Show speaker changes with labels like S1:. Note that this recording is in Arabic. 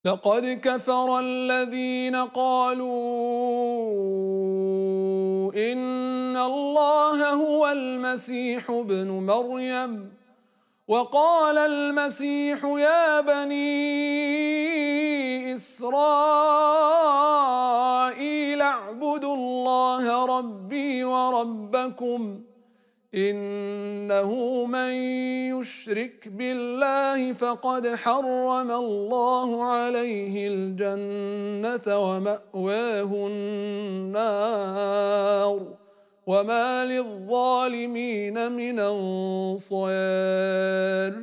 S1: لقد كفر الذين قالوا إن الله هو المسيح ابن مريم وقال المسيح يا بني إسرائيل اعبدوا الله ربي وربكم إنه من يشرك بالله فقد حرم الله عليه الجنة ومأواه النار وما للظالمين من أنصار